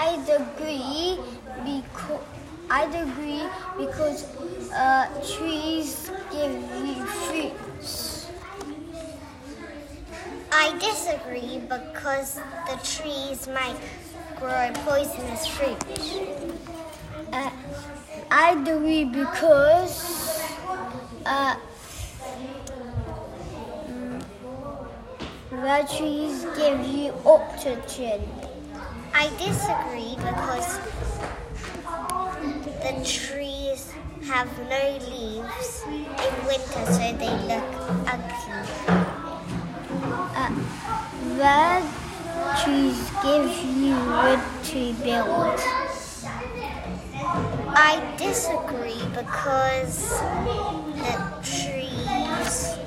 because trees give you fruits. I disagree because the trees might grow poisonous fruit. I agree because the trees give you oxygen. I disagree because the trees have no leaves in winter, so they look ugly. The trees give you wood to build. I disagree because the trees